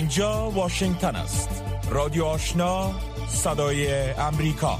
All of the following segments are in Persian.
اینجا واشنگتن است. رادیو آشنا، صدای امریکا.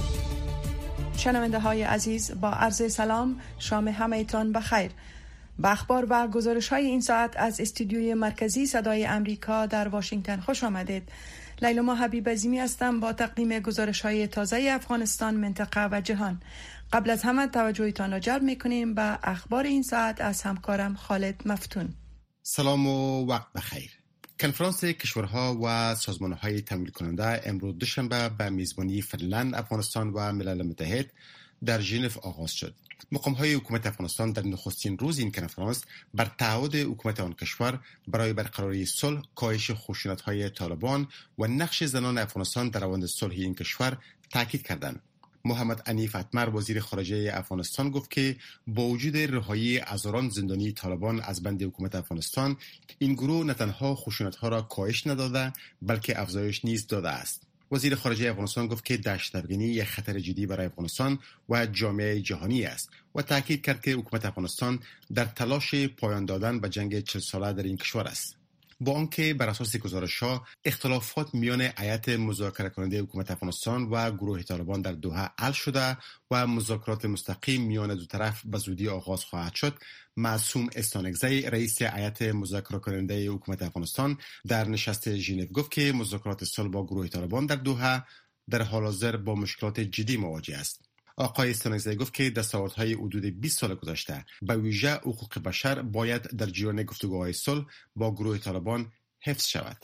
شنونده های عزیز، با عرض سلام، شام همه‌تان بخیر. با اخبار و گزارش های این ساعت از استودیوی مرکزی صدای امریکا در واشنگتن خوش آمدید. لیلا حبیب عظیمی هستم با تقدیم گزارش های تازه افغانستان، منطقه و جهان. قبل از همه توجهتان را جلب می‌کنیم به اخبار این ساعت از همکارم خالد مفتون. سلام و وقت بخیر. کنفرانس کشورها و سازمان‌های تمویل کننده امروز دوشنبه به میزبانی فنلند، افغانستان و ملل متحد در ژنو آغاز شد. مقام‌های حکومت افغانستان در نخستین روز این کنفرانس بر تعهد حکومت آن کشور برای برقراری صلح، کاهش خشونت‌های طالبان و نقش زنان افغانستان در روند صلح این کشور تاکید کردند. محمد عنیف اتمر وزیر خارجه افغانستان گفت که با وجود رهایی هزاران زندانی طالبان از بند حکومت افغانستان، این گروه نه تنها خشونت‌ها را کاهش نداده بلکه افزایش نیز داده است. وزیر خارجه افغانستان گفت که دهشت‌افغانی یک خطر جدی برای افغانستان و جامعه جهانی است و تاکید کرد که حکومت افغانستان در تلاش پایان دادن به جنگ 40 ساله در این کشور است. با آنکه بر اساس گزارش‌ها اختلافات میان هیئت مذاکره کننده حکومت افغانستان و گروه طالبان در دوحه حل شده و مذاکرات مستقیم میان دو طرف به زودی آغاز خواهد شد، معصوم استانکزی رئیس هیئت مذاکره کننده حکومت افغانستان در نشست ژنو گفت که مذاکرات صلح با گروه طالبان در دوحه در حال حاضر با مشکلات جدی مواجه است. آقای استانکزی گفت که دستاوردهای حدود 20 سال گذشته به ویژه حقوق بشر باید در جریان گفتگوهای صلح با گروه طالبان حفظ شود.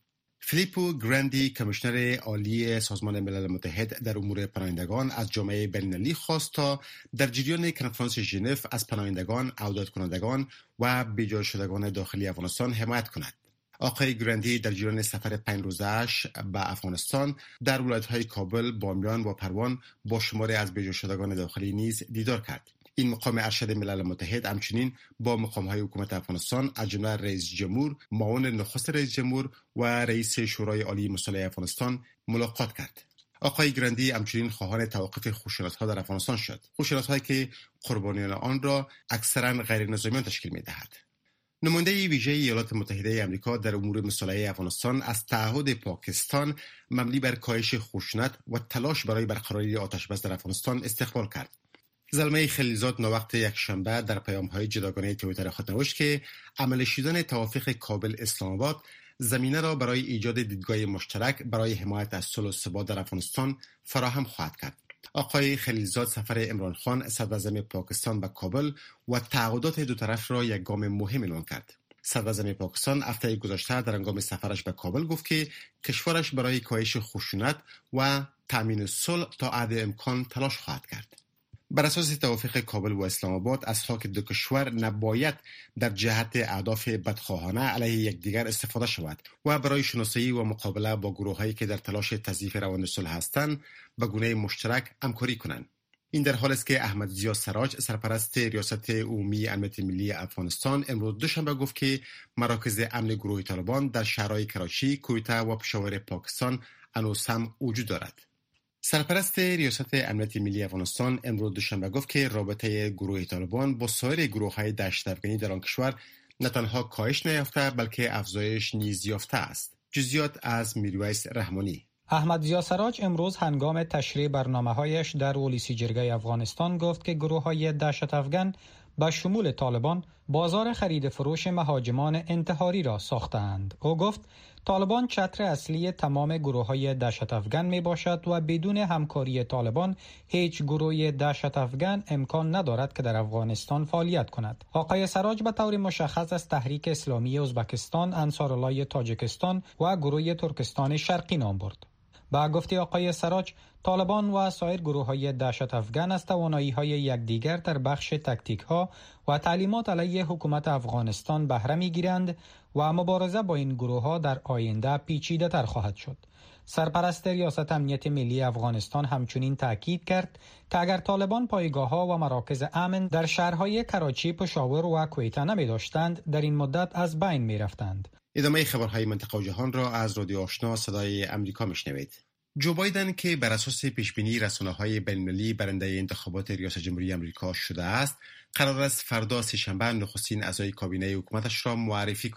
فیلیپو گراندی، کمیشنر عالی سازمان ملل متحد در امور پناهندگان، از جامعه بین‌المللی خواست تا در جریان کنفرانس ژنو از پناهندگان، عودت کنندگان و بیجای شدگان داخلی افغانستان حمایت کند. آقای گراندی در جریان سفر 5 روزه‌اش به افغانستان در ولایت‌های کابل، بامیان و پروان با شماری از بیجا شدگان داخلی نیز دیدار کرد. این مقام ارشد ملل متحد همچنین با مقام‌های حکومت افغانستان از جمله رئیس جمهور، معاون نخست رئیس جمهور و رئیس شورای عالی مسلح افغانستان ملاقات کرد. آقای گراندی همچنین خواهان توقف خشونت‌ها در افغانستان شد. خشونت‌هایی که قربانیان آن را اکثراً غیر نظامیان تشکیل می‌دهد. نماینده ویژه ایالات متحده آمریکا در امور مسلح افغانستان از تعهد پاکستان مبنی بر کاهش خشونت و تلاش برای برقراری آتش‌بس در افغانستان استقبال کرد. زلمه خلیلزاد نووقت یکشنبه در پیام‌های جداگانه توییتر خود نوشت که عمل شدن توافق کابل اسلام آباد زمینه را برای ایجاد دیدگاه مشترک برای حمایت از صلح و ثبات در افغانستان فراهم خواهد کرد. آقای خلیلزاد سفر عمران خان صدراعظم پاکستان به کابل و تعهدات دو طرف را یک گام مهم اعلام کرد. صدراعظم پاکستان هفته گذشته در هنگام سفرش به کابل گفت که کشورش برای کاهش خشونت و تامین صلح تا حد امکان تلاش خواهد کرد. بر اساس توافق کابل و اسلام آباد، اسحاق دو کشور نباید در جهت اهداف بدخواهانه علیه یکدیگر استفاده شود و برای شناسایی و مقابله با گروه‌هایی که در تلاش تضعیف روند صلح هستند به گونه مشترک همکاری کنند. این در حالی است که احمد ضیا سراج، سرپرست ریاست عمومی امنیت ملی افغانستان، امروز دوشنبه گفت که مراکز امن گروه طالبان در شهرهای کراچی، کویته و پشاور پاکستان هنوز هم وجود دارد. سرپرست ریاست امنیت ملی افغانستان امروز دوشنبه گفت که رابطه گروه طالبان با سایر گروه‌های دهشت‌افغانی در آن کشور نه تنها کاهش نیافته بلکه افزایش نیز یافته است. جزئیات از میرویس رحمانی. احمد ضیا سراج امروز هنگام تشریح برنامه‌هایش در ولسی جرگه افغانستان گفت که گروه‌های دهشت افغان به شمول طالبان بازار خرید فروش مهاجمان انتحاری را ساختند. او گفت طالبان چتر اصلی تمام گروه‌های دهشت افغان می باشد و بدون همکاری طالبان هیچ گروه دهشت افغان امکان ندارد که در افغانستان فعالیت کند. آقای سراج به طور مشخص از تحریک اسلامی ازبکستان، انصارالله تاجیکستان و گروه ترکستان شرقی نام برد. با گفته آقای سراج، طالبان و سایر گروه‌های دهشت افغان از توانایی‌های یکدیگر در بخش تاکتیک‌ها و تعلیمات علیه حکومت افغانستان بهره می‌گیرند و مبارزه با این گروه‌ها در آینده پیچیده‌تر خواهد شد. سرپرست ریاست امنیت ملی افغانستان همچنین تاکید کرد که اگر طالبان پایگاه‌ها و مراکز امن در شهرهای کراچی، پشاور و کویته نمی‌داشتند، در این مدت از بین می‌رفتند. ادامه خبرهای منطقه و جهان را از رادیو آشنا صدای امریکا میشنوید. جو بایدن که بر اساس پیشبینی رسانه‌های بین‌المللی برنده انتخابات ریاست جمهوری آمریکا شده است، قرار است فردا سه‌شنبه نخستین اعضای کابینه حکومتش را معرفی کند.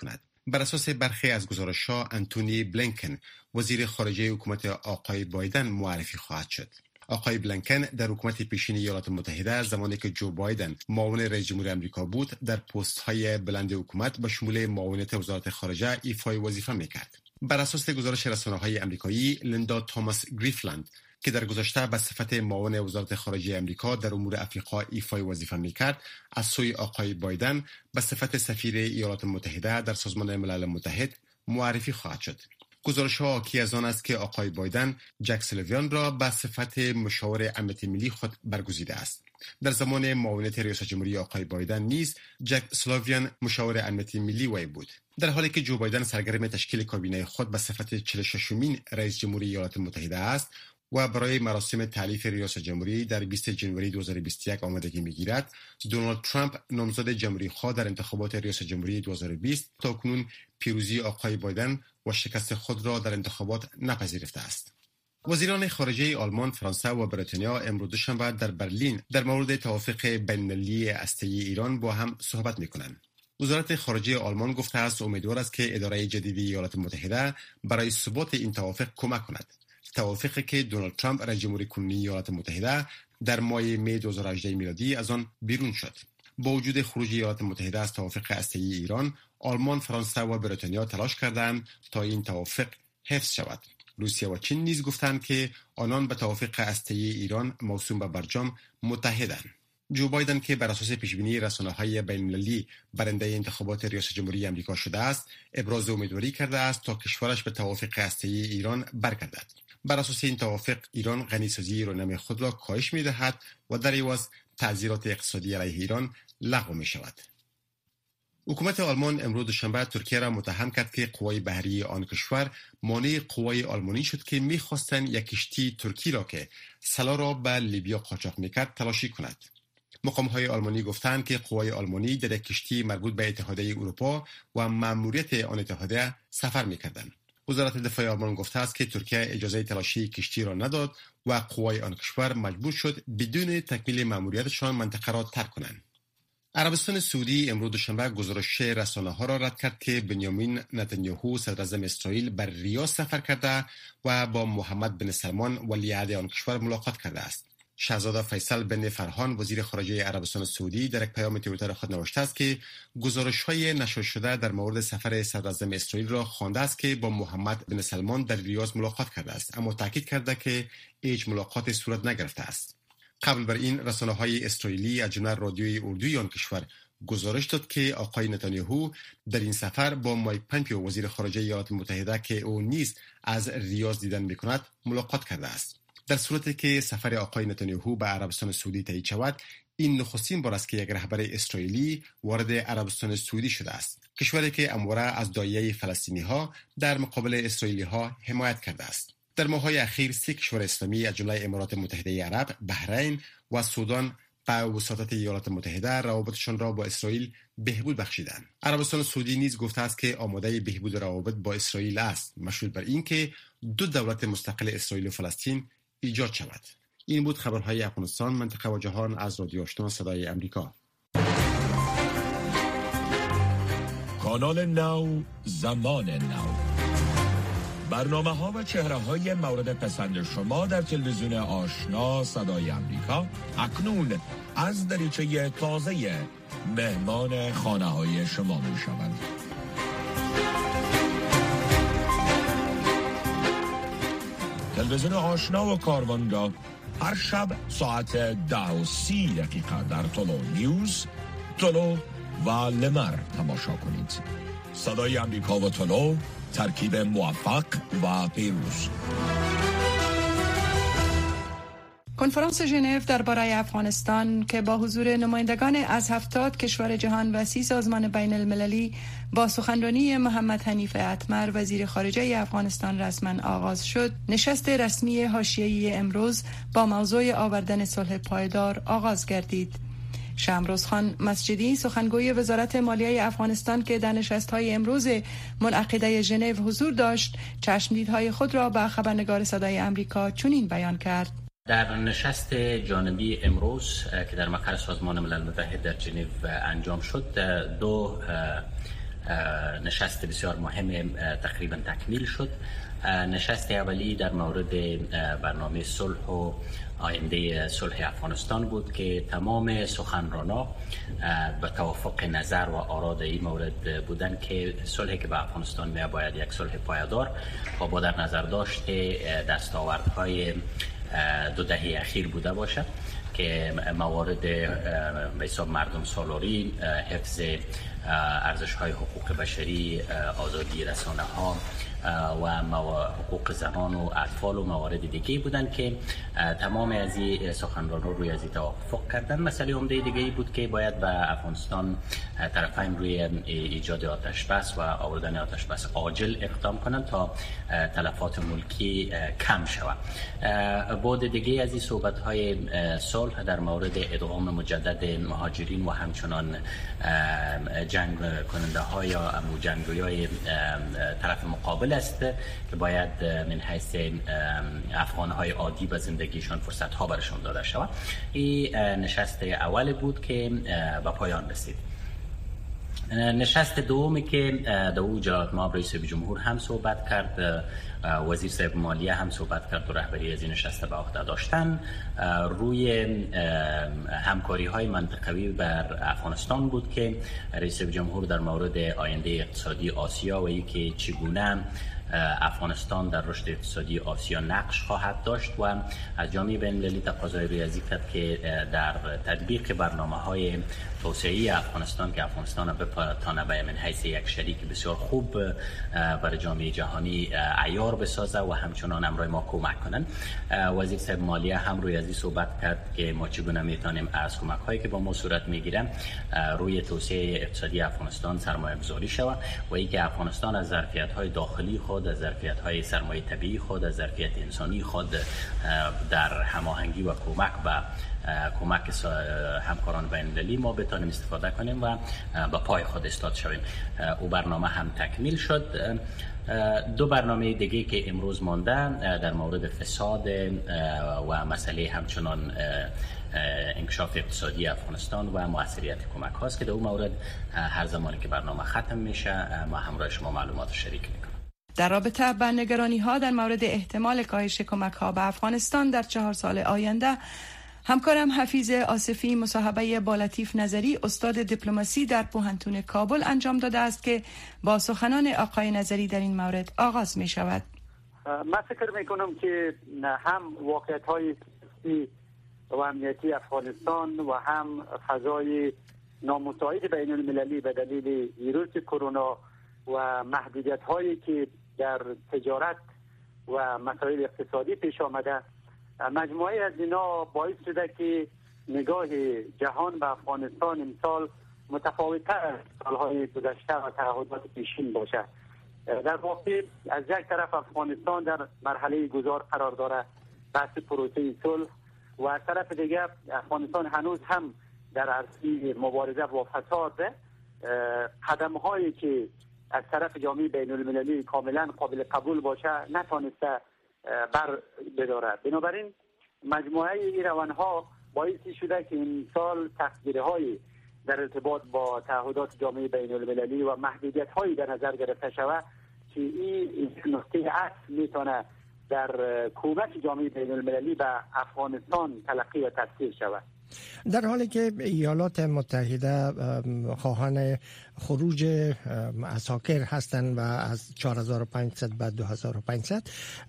بر اساس برخی از گزارش‌ها انتونی بلینکن وزیر خارجه حکومت آقای بایدن معرفی خواهد شد. آقای بلینکن در حکومت پیشین ایالات متحده زمانی که جو بایدن معاون رئیس جمهور آمریکا بود در پست‌های بلند حکومت به شمول معاونت وزارت خارجه ایفای وظیفه می‌کرد. بر اساس گزارش رسانه‌های آمریکایی، لیندا توماس گریفلند که در گذشته به صفت معاون وزارت خارجه آمریکا در امور افریقا ایفای وظیفه می‌کرد، از سوی آقای بایدن به صفت سفیر ایالات متحده در سازمان ملل متحد معرفی خواهد شد. گزارش‌ها حاکی از آن است که آقای بایدن جک سلویان را به صفت مشاور امنیت ملی خود برگزیده است. در زمان معاونت رئیس جمهوری آقای بایدن نیز جک سلویان مشاور امنیت ملی وی بود. در حالی که جو بایدن سرگرم تشکیل کابینه خود به صفت 46مین رئیس جمهوری ایالات متحده است و برای مراسم تألیف ریاست جمهوری در 20 جنوری 2021 آمادگی می‌گیرد، دونالد ترامپ نامزد جمهوری‌خواه در انتخابات ریاست جمهوری 2020 تاکنون پیروزی آقای بایدن و شکست خود را در انتخابات نپذیرفته است. وزیران خارجه آلمان، فرانسه و بریتانیا امروز دوشنبه در برلین در مورد توافق بین‌المللی هسته‌ای ایران با هم صحبت می‌کنند. وزارت خارجه آلمان گفته است امیدوار است که اداره جدید ایالات متحده برای ثبات این توافق کمک کند. توافقی که دونالد ترامپ رئیس جمهور کنونی ایالات متحده در ماه می 2018 میلادی از آن بیرون شد. با وجود خروج ایالات متحده از توافق هسته‌ای ایران، آلمان، فرانسه و بریتانیا تلاش کردند تا این توافق حفظ شود. روسیه و چین نیز گفتند که آنان به توافق هسته‌ای ایران موسوم به برجام متحدند. جو بایدن که بر اساس پیشبینی رسانه‌های بین‌المللی برنده انتخابات ریاست جمهوری آمریکا شده است، ابراز امیدواری کرده است تا کشورش به توافق هسته‌ای ایران برگردد. بر اساس این توافق ایران غنیسازی یورانیم خود را کاهش می‌دهد و در عوض تعزیرات اقتصادی علیه ایران لغو می‌شود. حکومت آلمان امروز دوشنبه ترکیه را متهم کرد که قوای بحری آن کشور مانع قوای آلمانی شد که می‌خواستند یک کشتی ترکی را که سلاح را به لیبیا قاچاق می‌کرد تلاشی کند. مقام‌های آلمانی گفتند که قوای آلمانی در یک کشتی مربوط به اتحادیه اروپا و مأموریت آن اتحادیه سفر می‌کردند. وزارت دفاع آلمان گفته است که ترکیه اجازه تلاشی کشتی را نداد و قوای آن کشور مجبور شد بدون تکمیل مأموریتشان منطقه را ترک کنند. عربستان سعودی امروز دوشنبه گزارش رسانه‌ها را رد کرد که بنیامین نتانیاهو صدراعظم اسرائیل بر ریاض سفر کرده و با محمد بن سلمان ولیعهد آن کشور ملاقات کرده است. شاهزاده فیصل بن فرهان وزیر خارجه عربستان سعودی در یک پیام توییتر خود نوشته است که گزارش‌های نشر شده در مورد سفر صدراعظم اسرائیل را خوانده است که با محمد بن سلمان در ریاض ملاقات کرده است، اما تاکید کرده که هیچ ملاقات صورت نگرفته است. قبل بر این رسانه‌های اسرائیلی از جمله رادیوی اردوی آن کشور گزارش داد که آقای نتانیاهو در این سفر با مایک پامپیو وزیر خارجه ایالات متحده که او نیز از ریاض دیدن می‌کند ملاقات کرده است. در صورتی که سفر آقای نتانیاهو به عربستان سعودی تایید شود، این نخستین بار است که یک رهبر اسرائیلی وارد عربستان سعودی شده است، کشوری که همواره از داعیه فلسطینی‌ها در مقابل اسرائیلی‌ها حمایت کرده است. در ماه‌های اخیر 3 کشور اسلامی از جمله امارات متحده عرب، بحرین و سودان به وساطت ایالات متحده روابطشان را با اسرائیل بهبود بخشیدند. عربستان سعودی نیز گفته است که آماده بهبود روابط با اسرائیل است، مشروط بر اینکه 2 دولت مستقل اسرائیل و فلسطین ایجاد شود. این بود خبرهای افغانستان، منطقه و جهان از رادیو آشنا صدای امریکا. کانال نو، زمان نو، برنامه‌ها و چهره‌های مورد پسند شما در تلویزیون آشنا صدای امریکا اکنون از دریچه تازه مهمان خانه‌های شما می‌شوند. تلویزیون آشنا و کاروانگاه هر شب ساعت 10:30 در طلوع نیوز، طلوع و لمر تماشا کنید. صدای امریکا و طلوع، ترکیب موفق و پیروز. کنفرانس ژنو درباره افغانستان که با حضور نمایندگان از 70 کشور جهان و 30 سازمان بین المللی با سخنرانی محمد حنیف اتمر وزیر خارجه افغانستان رسما آغاز شد، نشست رسمی حاشیه‌ای امروز با موضوع آوردن صلح پایدار آغاز گردید. شمروز خان مسجدی سخنگوی وزارت مالیه افغانستان که در نشست‌های امروز منعقده ژنو حضور داشت، چشمدیدهای خود را به خبرنگار صدای امریکا چنین بیان کرد: در نشست جانبی امروز که در مقر سازمان ملل متحد در ژنو انجام شد، 2 نشست بسیار مهم تقریبا تکمیل شد. نشست اولی در مورد برنامه صلح و آینده صلح افغانستان بود که تمام سخنرانان به توافق نظر و آرا در این مورد بودند که صلحی که به افغانستان می باید یک صلح پایدار و با در نظر داشته دستاوردهای 2 دهه اخیر بوده باشد که موارد به حساب مردم سالاری، حفظ ارزش‌های حقوق بشری، آزادی رسانه‌ها و حقوق زنان و اطفال و موارد دیگه بودن که تمام از این سخنرانان روی از توافق کردن. مسئله عمده دیگه بود که باید به افغانستان طرفین روی ایجاد آتش بس و آوردن آتش بس عاجل اقدام کنند تا تلفات ملکی کم شود. بعد دیگه از این صحبت‌های صلح در مورد ادغام مجدد مهاجرین و همچنان جنگ کننده ها یا جنگجویای طرف مقابل است که باید من حیث افغان های عادی به زندگیشان فرصت ها برشان داده شود. این نشست اول بود که به پایان رسید. نشست دومی که در او جلالت مآب رئیس جمهور هم صحبت کرد، وزیر صاحب مالیه هم صحبت کرد و رهبری از این نشست به عهده داشتن، روی همکاری های منطقوی بر افغانستان بود که رئیس جمهور در مورد آینده اقتصادی آسیا و اینکه چگونه افغانستان در رشد اقتصادی آسیا نقش خواهد داشت و از جامعه بین‌المللی تقاضای ریاضی کرد که در تطبیق برنامه‌های توسعه افغانستان که افغانستان بتونه به من حیث یک شریک بسیار خوب برای جامعه جهانی عیار بسازه و همچنان امرای ما کمک کنن. وزیر صاحب مالیه هم روی از این صحبت کرد که ما چگونه میتونیم از کمک‌هایی که با ما صورت میگیره روی توسعه اقتصادی افغانستان سرمایه‌گذاری شود و اینکه افغانستان از ظرفیت‌های داخلی خود، از ظرفیت‌های سرمایه طبیعی خود، از ظرفیت انسانی خود در هماهنگی و کمک همکاران بین‌المللی ما بتونیم استفاده کنیم و به پای خود استاد شویم. او برنامه هم تکمیل شد. 2 برنامه دیگه که امروز مانده در مورد فساد و مسئله همچنان انکشاف اقتصادی افغانستان و موثریت کمک هاست که در اون مورد هر زمانی که برنامه ختم میشه ما همراه شما معلومات شریک میکنم. در رابطه با نگرانی ها در مورد احتمال کاهش کمک ها به افغانستان در 4 سال آینده، همکارم حفیظ آصفی مصاحبه با لطیف نظری استاد دیپلماسی در پوهنتون کابل انجام داده است که با سخنان آقای نظری در این مورد آغاز می شود. من فکر می کنم که هم واقعیت های سیاسی و امنیتی افغانستان و هم فضای نامساعد بین المللی به دلیل ویروس کرونا و محدودیت هایی که در تجارت و مسائل اقتصادی پیش آمده، مجموعه از اینا باعث شده که نگاه جهان به افغانستان امسال متفاوت‌تر از سالهای گذشته و تعهدات پیشین باشه. در واقع از یک طرف افغانستان در مرحله گذار قرار داره بحث پروسه صلح و از طرف دیگر افغانستان هنوز هم در عرصه مبارزه با فساد قدم‌هایی که از طرف جامعه بین‌المللی کاملا قابل قبول باشه نتونسته بر بداره. بنابراین مجموعه این روانها باعث شده که این سال تقدیرهای در ارتباط با تعهدات جامعه بین المللی و محدودیت هایی در نظر گرفته شود که این نقطه اصل میتونه در کمک جامعه بین المللی به افغانستان تلقی و تفسیر شود. در حالی که ایالات متحده خواهان خروج عساکر هستند و از 4500 به 2500،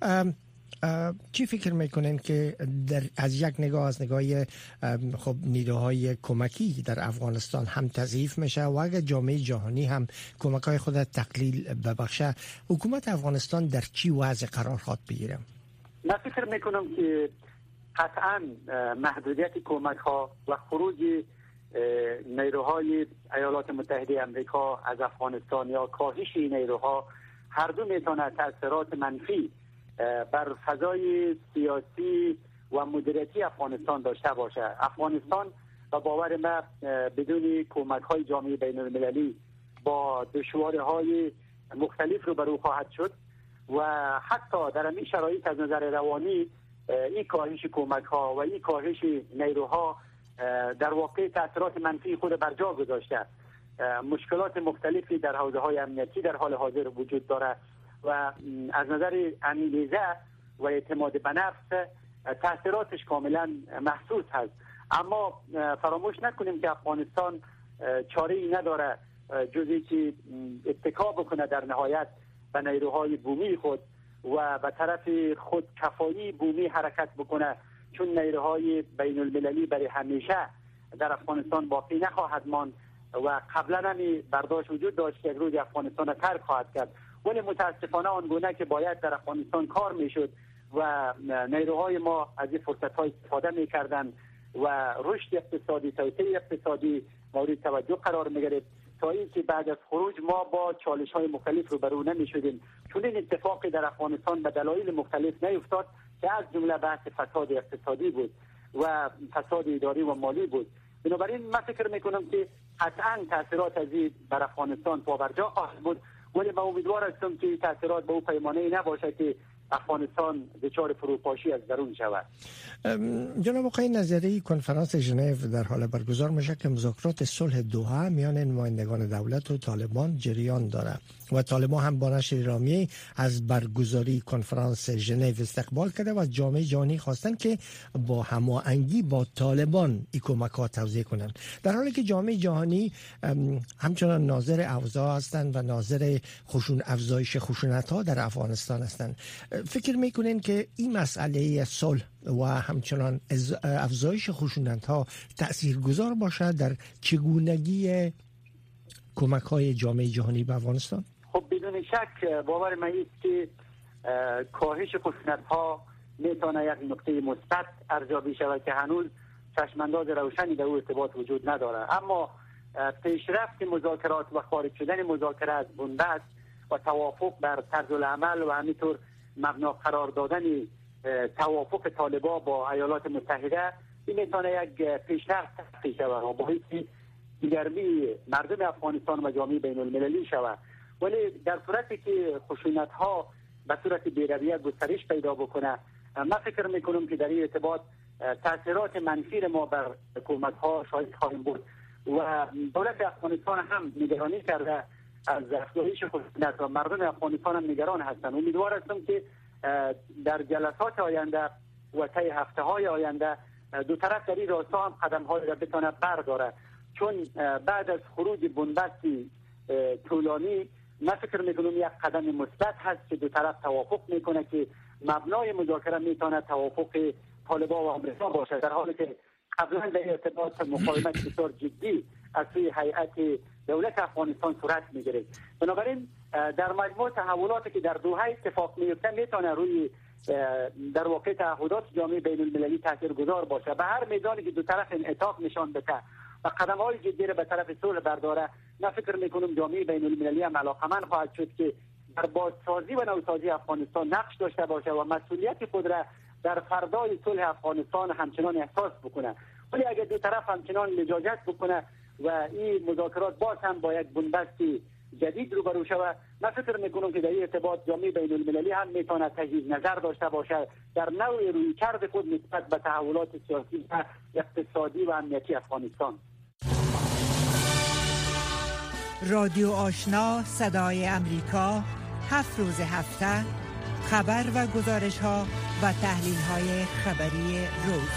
چی فکر میکنین که از یک نگاه از نگاه خب نیروهای کمکی در افغانستان هم تضعیف میشه و اگر جامعه جهانی هم کمک‌های خود تقلیل ببخشه، حکومت افغانستان در چی وضع قرار خواهد بگیره؟ من فکر میکنم که قطعا محدودیت کمک ها و خروج نیروهای ایالات متحده آمریکا از افغانستان یا کاهش این نیروها هر دو میتونه تاثیرات منفی بر فضای سیاسی و مدیریتی افغانستان داشته باشه. افغانستان و باور من بدون کمک های جامعه بین المللی با دشواری‌های مختلف روبرو خواهد شد و حتی در این شرایط از نظر روانی این کاهش کمک ها و این کاهش نیروها در واقع تاثیرات منفی خود بر جا گذاشته. مشکلات مختلفی در حوزه‌های امنیتی در حال حاضر وجود داره و از نظر انگیزه و اعتماد به نفس تاثیراتش کاملا محسوس هست. اما فراموش نکنیم که افغانستان چاره‌ای نداره جزی که اتکا بکنه در نهایت به نیروهای بومی خود و به طرف خود کفایی بومی حرکت بکنه، چون نیروهای بین المللی برای همیشه در افغانستان باقی نخواهد ماند و قبلا هم برداشت وجود داشت که یک روز افغانستان را ترک خواهد کرد، ولی متاسفانه آنگونه که باید در افغانستان کار میشد و نیروهای ما از این فرصت‌های استفاده میکردند و رشد اقتصادی، توسعه اقتصادی مورد توجه قرار میگرفت تا اینکه بعد از خروج ما با چالش‌های مختلف روبرو نمی‌شدیم، چون این اتفاقی در افغانستان به دلایل مختلف نیفتاد که از جمله بحث فساد اقتصادی بود و فساد اداری و مالی بود. بنابراین من فکر میکنم که قطعاً تاثیرات از این بر افغانستان پابرجا خواهد بود، ولی من امیدوار هستم که تاثیرات به اون پیمانه نباشه که افغانستان دچار فروپاشی از درون شود. جناب آقای نظری، کنفرانس ژنو در حال برگزار میشه که مذاکرات صلح دوحه میان نمایندگان دولت و طالبان جریان داره و طالبان هم با نشر اعلامیه از برگزاری کنفرانس ژنو استقبال کرده و جامعه جهانی خواستن که با هماهنگی با طالبان این کمک‌ها توزیع کنند، در حالی که جامعه جهانی همچنان ناظر اوضاع هستند و ناظر افزایش خشونت‌ها در افغانستان هستند. فکر میکنین که این مسئله صلح و همچنان افزایش خشونت‌ها تاثیرگذار باشه در چگونگی کمک‌های جامعه جهانی به افغانستان؟ خب بدون شک باور من است که کاهش خشونت‌ها میتونه یک نکته مثبت ارزیابی شود که هنوز چشمانداز روشنی در او ارتباط وجود نداره، اما پیشرفت مذاکرات و خارج شدن مذاکره از بنبست و توافق بر طرز العمل و همینطور مبنا قرار دادن توافق طالبان با ایالات متحده این میتونه یک پیشرفت تحقیق شود و باعث دیگرمی مردم افغانستان و جامعه بین المللی شود. ولی در صورتی که خشونت ها به صورت بی‌رویه گسترش پیدا بکنه، من فکر میکنم که در این ارتباط تاثیرات منفی ما بر حکومت ها شاید خواهیم بود و دولت افغانستان هم نگرانی کرده از افزایش خشونت و مردم افغانستان هم نگران هستند. امیدوار هستم که در جلسات آینده و طی هفته‌های آینده دو طرف در این راستا هم قدم‌هایی را بتونه برداره، چون بعد از خروج بنبستی طولانی من فکر میکنم یک قدم مثبت هست که دو طرف توافق میکنه که مبنای مذاکره میتونه توافق طالبان و آمریکا باشه، در حالی که قبلا در ارتباط مقاومت بسیار جدی از سوی هیئت دولت افغانستان صورت میگیره. بنابراین در مجموع تحولاتی که در دوحه اتفاق میفته میتونه روی در واقع تعهدات جامعه بین المللی تاثیرگذار باشه. به هر میدانی که دو طرف انعطاف نشان بده و قدم‌های جدی را به طرف صلح برداره، من فکر میکنم جامعه بین المللی هم علاقمند خواهد شد که در بازسازی و نوسازی افغانستان نقش داشته باشه و مسئولیت خود را در فردای صلح افغانستان همچنان احساس بکنه. ولی اگر دو طرف همچنان لجاجت بکنه و این مذاکرات باز هم با یک بنبست جدید روبرو شود، من فکر میکنم که در این ارتباط جامعه بین المللی هم میتونه تجدید نظر داشته باشه در نوع رویکرد خود نسبت به تحولات سیاسی و اقتصادی و امنیتی افغانستان. رادیو آشنا صدای امریکا 7 روز هفته خبر و گزارش ها و تحلیل های خبری روز.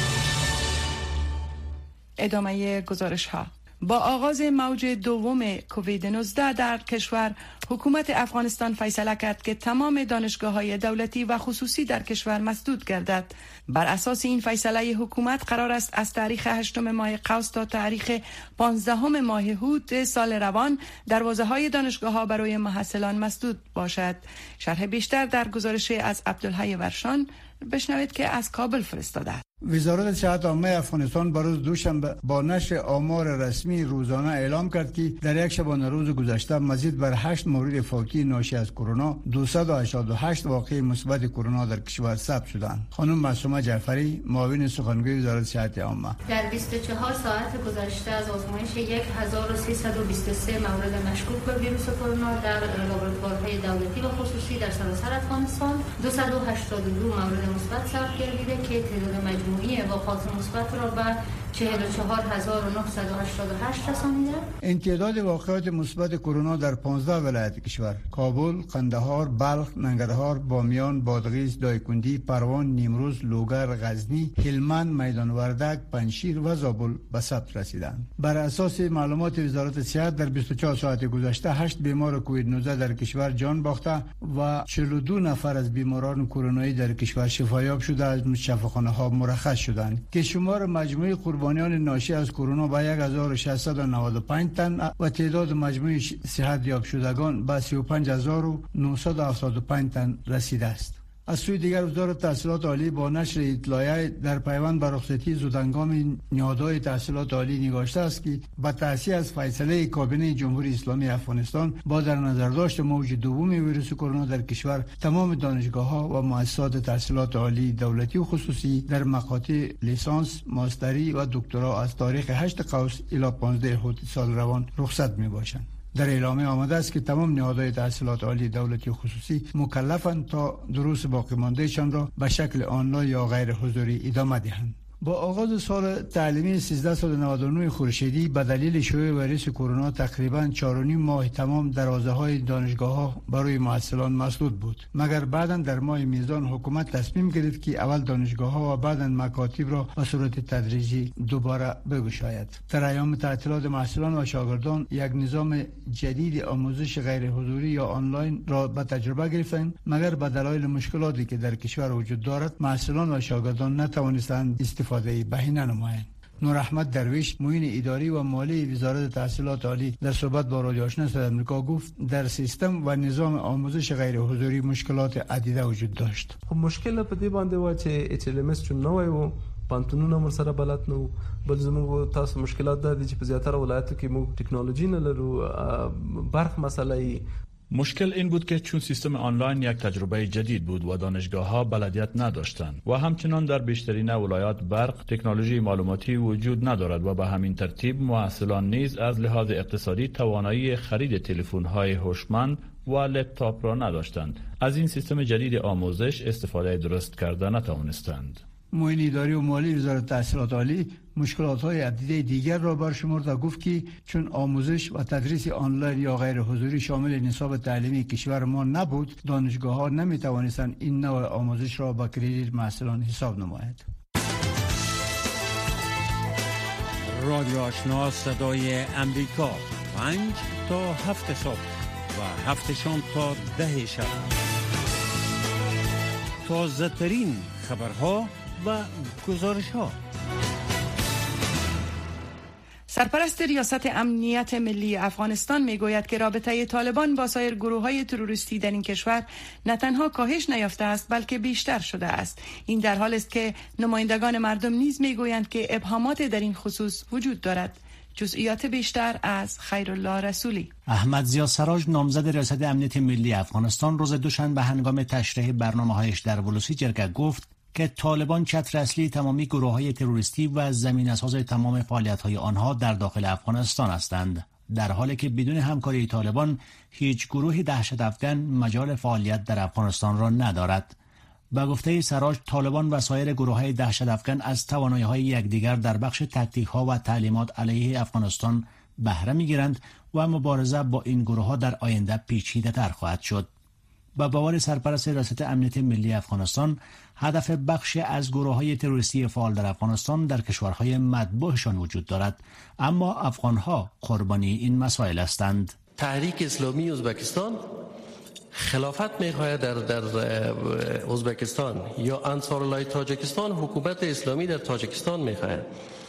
ادامه گزارش ها. با آغاز موج دوم کووید 19 در کشور، حکومت افغانستان فیصله کرد که تمام دانشگاه‌های دولتی و خصوصی در کشور مسدود گردد. بر اساس این فیصله حکومت قرار است از تاریخ 8 ماه قوس تا تاریخ 15 ماه هوت سال روان دروازه‌های دانشگاه‌ها برای محصلان مسدود باشد. شرح بیشتر در گزارش از عبدالحی ورشان بشنوید که از کابل فرستاده. وزارت صحت عامه افغانستان بروز دوشنبه با نشر آمار رسمی روزانه اعلام کرد که در یک شبانه روز گذشته مزید بر 8 مورد فوتی ناشی از کرونا 288 واقعه مثبت کرونا در کشور ثبت شدند. خانم معصومه جعفری، معاون سخنگوی وزارت صحت عامه: در 24 ساعت گذشته از آزمایش 1323 مورد مشکوک به ویروس کرونا در لابراتوارهای دولتی و خصوصی در سراسر افغانستان 282 مورد مثبت ثبت گردیده که تعداد مجموعی واقعات مثبت را به 44988 رسانیده. این تعداد واقعات مثبت کرونا در 15 ولایت کشور کابل، قندهار، بلخ، ننگرهار، بامیان، بادغیس، دایکنډي، پروان، نیمروز، لوگر، غزنی، هلمند، میدان وردک، پنجشیر و زابل به ثبت رسیدند. بر اساس معلومات وزارت صحت در 24 ساعت گذشته 8 بیمار کووید 19 در کشور جان باخته و 42 نفر از بیماران کرونایی در کشور شفایاب شده از شفاخانه‌ها مرخص شدند که شمار مجموعی قربانیان ناشی از کرونا به 1695 تن و تعداد مجموعی صحت یاب شدگان به 35975 تن رسیده است. از سوی دیگر وزارت تحصیلات عالی با نشر اطلاعیه در پیوند بر رخصتی زودهنگام نهادهای تحصیلات عالی نگاشته است که با تأسیس از فیصله کابینه جمهوری اسلامی افغانستان با در نظر داشت موج دوم ویروس کرونا در کشور تمام دانشگاه‌ها و مؤسسات تحصیلات عالی دولتی و خصوصی در مقاطع لیسانس، ماستری و دکترا از تاریخ 8 قوس الی 15 هوت سال روان رخصت می‌باشند. در اعلامیه آمده است که تمام نهادهای تحصیلات عالی دولتی و خصوصی مکلفند تا دروس باقی ماندهشان را به شکل آنلاین یا غیر حضوری ادامه دهند. با آغاز سال تعلیمی 1399 خورشیدی به دلیل شیوع ویروس کرونا تقریباً 4.5 ماه تمام دروازه‌های دانشگاه‌ها برای معلمان مسدود بود، مگر بعداً در ماه میزان حکومت تصمیم گرفت که اول دانشگاه‌ها و بعداً مکاتب را به صورت تدریجی دوباره بگشاید. در ایام تعطیلات معلمان و شاگردان یک نظام جدید آموزش غیر حضوری یا آنلاین را به تجربه گرفتند، مگر به دلایل مشکلاتی که در کشور وجود دارد معلمان و شاگردان نتوانستند استفاده بهینه نمایند. نور احمد درویش، معین اداری و مالی وزارت تحصیلات عالی در صحبت با رادیو آشنا صدای آمریکا گفت در سیستم و نظام آموزش غیر حضوری مشکلات عدیده وجود داشت. مشکل په دې باندې و چې HLMS چون نوې و پانتونونه مر سره بلد نو بل زموږ تاسو مشکلات ده چې په زیاتره ولایتو کې موږ ټکنالوژي نه لرو برق مسئله. مشکل این بود که چون سیستم آنلاین یک تجربه جدید بود و دانشگاه‌ها بلدیت نداشتند و همچنان در بیشترین ولایات برق تکنولوژی معلوماتی وجود ندارد و به همین ترتیب معلمان نیز از لحاظ اقتصادی توانایی خرید تلفن‌های هوشمند و لپتاپ را نداشتند. از این سیستم جدید آموزش استفاده درست کرده نتوانستند. معین اداری و مالی وزارت تحصیلات عالی مشکلات‌های عدیده دیگر را برشمرد و گفت که چون آموزش و تدریس آنلاین یا غیر حضوری شامل نصاب تعلیمی کشور ما نبود، دانشگاه‌ها نمی‌توانستند این نوع آموزش را با کردیت معلمان حساب نمایند. رادیو آشنا صدای امریکا 5 تا 7 صبح و 7 شام تا 10 شب. تازه ترین خبرها و گزارش ها. سرپرست ریاست امنیت ملی افغانستان میگوید که رابطه طالبان با سایر گروه‌های تروریستی در این کشور نه تنها کاهش نیافته است بلکه بیشتر شده است. این در حالی است که نمایندگان مردم نیز میگویند که ابهامات در این خصوص وجود دارد. جزئیات بیشتر از خیرالله رسولی. احمد ضیا سراج نامزد ریاست امنیت ملی افغانستان روز دوشنبه هنگام تشریح برنامه‌هایش در ولوسی جرگه گفت که طالبان چتر اصلی تمامی گروه‌های تروریستی و زمینه‌ساز تمام فعالیت‌های آنها در داخل افغانستان هستند، در حالی که بدون همکاری طالبان هیچ گروهی دهشت افکن مجال فعالیت در افغانستان را ندارد. به گفته سراج، طالبان و سایر گروه‌های دهشت افکن از توانایی‌های یکدیگر در بخش تکتیک‌ها و تعلیمات علیه افغانستان بهره می‌گیرند و مبارزه با این گروه‌ها در آینده پیچیده‌تر خواهد شد. با باور سرپرست ریاست امنیت ملی افغانستان، هدف بخشی از گروه‌های تروریستی فعال در افغانستان در کشورهای متبوعشان وجود دارد، اما افغان‌ها قربانی این مسائل هستند. تحریک اسلامی ازبکستان خلافت می‌خواهد در ازبکستان یا انصارالله تاجیکستان حکومت اسلامی در تاجیکستان می‌خواهد.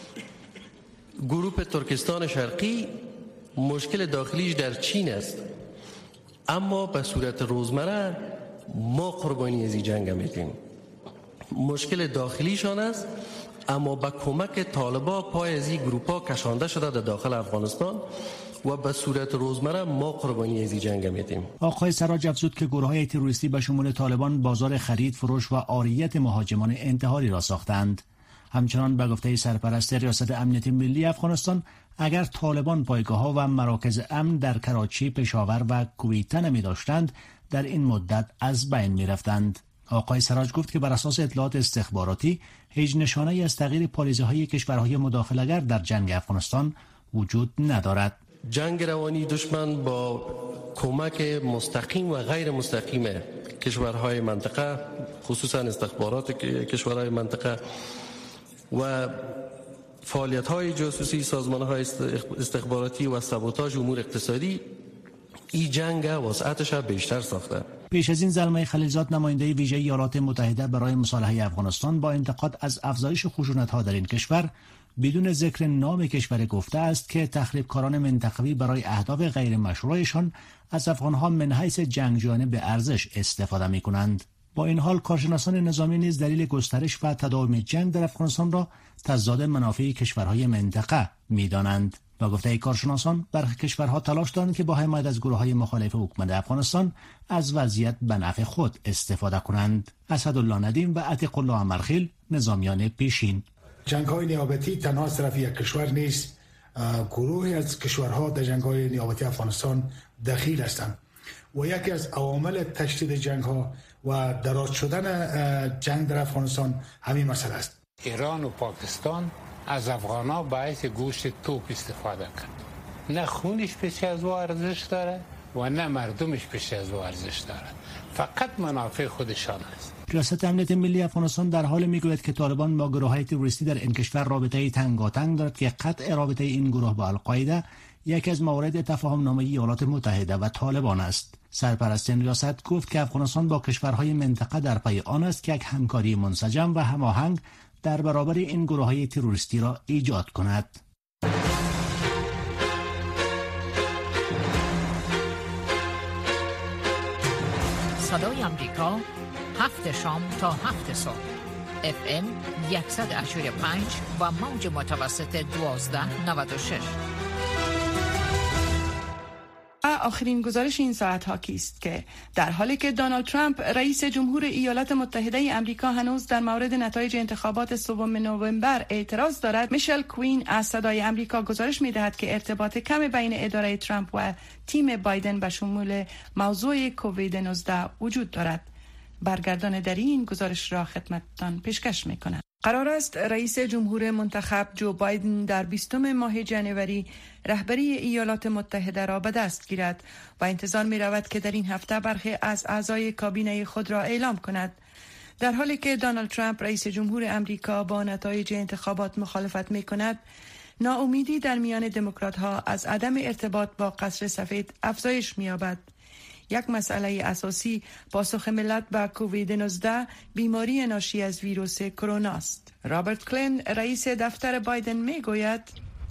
گروه ترکستان شرقی مشکل داخلیش در چین است، اما به صورت روزمره ما قربانی از این جنگ میدیم. مشکل داخلیشان است، اما با کمک طالبا پای از این گروپا کشانده شده در داخل افغانستان و به صورت روزمره ما قربانی از این جنگ میدیم. آقای سراج افزود که گروه‌های تروریستی به شمول طالبان بازار خرید، فروش و عاریت مهاجمان انتحاری را ساختند. همچنان به گفته سرپرست ریاست امنیت ملی افغانستان، اگر طالبان پایگاه‌ها و مراکز امن در کراچی، پشاور و کویته نمی داشتند، در این مدت از بین می رفتند. آقای سراج گفت که بر اساس اطلاعات استخباراتی هیچ نشانه‌ای از تغییر پالیسی‌های کشورهای مداخله‌گر در جنگ افغانستان وجود ندارد. جنگ روانی دشمن با کمک مستقیم و غیر مستقیم کشورهای منطقه، خصوصا استخبارات کشورهای منطقه و فعالیت‌های جاسوسی، سازمان‌های استخباراتی و سابوتاژ امور اقتصادی، این جنگ وسعتش بیشتر ساخته. پیش از این زلمه خلیلزاد نماینده ویژه ایالات متحده برای مصالحه افغانستان با انتقاد از افزایش خشونت‌ها در این کشور بدون ذکر نام کشور گفته است که تخریبکاران منطقوی برای اهداف غیر مشروعشان از افغانها من حیث جنگجویانه به ارزش استفاده می‌کنند. با این حال کارشناسان نظامی نیز دلیل گسترش و تداوم جنگ در افغانستان را تضاد منافع کشورهای منطقه می‌دانند. با گفته کارشناسان برخی کشورها تلاش دارند که با حمایت از گروه‌های مخالف حکومت افغانستان از وضعیت به نفع خود استفاده کنند. اسدالله ندیم و عتیق الله امرخیل، نظامیان پیشین. جنگ‌های نیابتی تنها از طرف یک کشور نیست. گروهی از کشورها در جنگ‌های نیابتی افغانستان دخیل هستند و یکی از عوامل تشدید جنگ‌ها و دراز شدن جنگ در افغانستان همین مسئله است. ایران و پاکستان از افغان‌ها باعث گوشت توپ استفاده کرد. نه خونش پیش از او ارزش داره و نه مردمش پیش از او ارزش داره. فقط منافع خودشان است. ریاست امنیت ملی افغانستان در حال میگوید که طالبان با گروه‌های تروریستی در این کشور رابطه‌ای تنگاتنگ دارد که قطع رابطه این گروه با القاعده یکی از موارد تفاهم‌نامه ایالات متحده و طالبان است. سرپرست این ریاست گفت که افغانستان با کشورهای منطقه در پی آن است که یک همکاری منسجم و هماهنگ در برابر این گروه‌های تروریستی را ایجاد کند. صدای آمریکا، 7 شام تا 7 صبح. FM 185 و موج متوسط 1296. آخرین گزارش این ساعت ها کیست که در حالی که دونالد ترامپ رئیس جمهور ایالات متحده امریکا هنوز در مورد نتایج انتخابات 3 نوامبر اعتراض دارد، میشل کوین از صدای امریکا گزارش می‌دهد که ارتباط کم بین اداره ترامپ و تیم بایدن به شمول موضوع کووید 19 وجود دارد. برگردان در این گزارش را خدمتتان پیشکش می‌کنم. قرار است رئیس جمهور منتخب جو بایدن در 20 ماه جنوری رهبری ایالات متحده را به دست گیرد و انتظار می رود که در این هفته برخی از اعضای کابینه خود را اعلام کند. در حالی که دونالد ترامپ رئیس جمهور امریکا با نتایج انتخابات مخالفت می کند، ناامیدی در میان دموکرات ها از عدم ارتباط با قصر سفید افزایش می یابد. یک مسئله اساسی پاسخ ملت به کووید 19 بیماری ناشی از ویروس کرونا است. رابرت کلین رئیس دفتر بایدن می گوید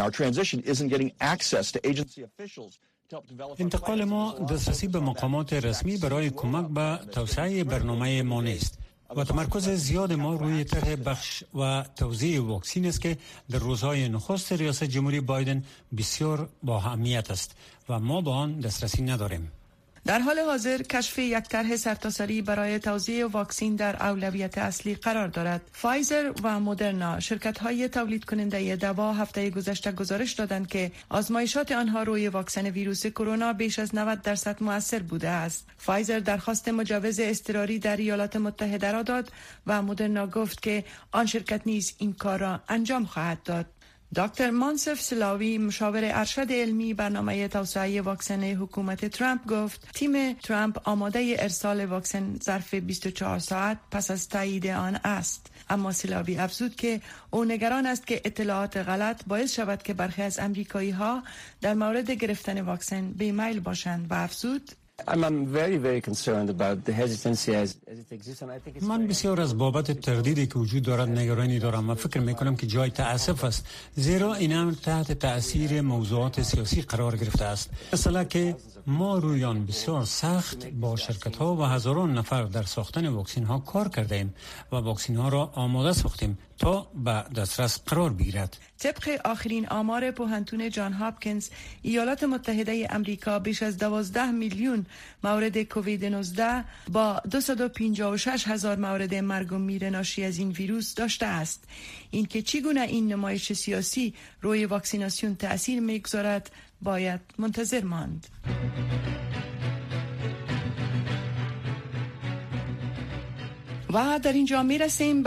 انتقال ما دسترسی به مقامات رسمی برای کمک به توسعه برنامه ما نیست و تمرکز زیاد ما روی طرح بخش و توزیع واکسین است که در روزهای نخست ریاست جمهوری بایدن بسیار با اهمیت است و ما به آن دسترسی نداریم. در حال حاضر کشف یک طرح سرتاسری برای توزیع واکسن در اولویت اصلی قرار دارد. فایزر و مدرنا شرکت‌های تولید کننده دوا هفته گذشته گزارش دادند که آزمایشات آنها روی واکسن ویروس کرونا بیش از 90% مؤثر بوده است. فایزر درخواست مجوز اضطراری در ایالات متحده را داد و مدرنا گفت که آن شرکت نیز این کار را انجام خواهد داد. دکتر مانصف سلاوی مشاور ارشد علمی برنامه توسعه واکسن حکومت ترامپ گفت تیم ترامپ آماده ارسال واکسن ظرف 24 ساعت پس از تایید آن است. اما سلاوی افزود که او نگران است که اطلاعات غلط باعث شود که برخی از امریکایی ها در مورد گرفتن واکسن بی‌میل باشند و افزود من بسیار از بابت تردیدی که وجود دارد نگرانی دارم و فکر میکنم که جای تأسف است، زیرا این امر تحت تأثیر موضوعات سیاسی قرار گرفته است. مثلا که ما روی آن بسیار سخت با شرکت ها و هزاران نفر در ساختن واکسین ها کار کرده ایم و واکسین ها را آماده ساختیم تا به دسترس قرار بگیرد. طبق آخرین آمار پوهنتون جان هاپکینز، ایالات متحده امریکا بیش از 12 میلیون مورد کووید 19 با 256,000 مورد مرگ و میر ناشی از این ویروس داشته است. اینکه چگونه این نمایش سیاسی روی واکسیناسیون تأثیر میگذارد باید منتظر ماند. و در اینجا می رسیم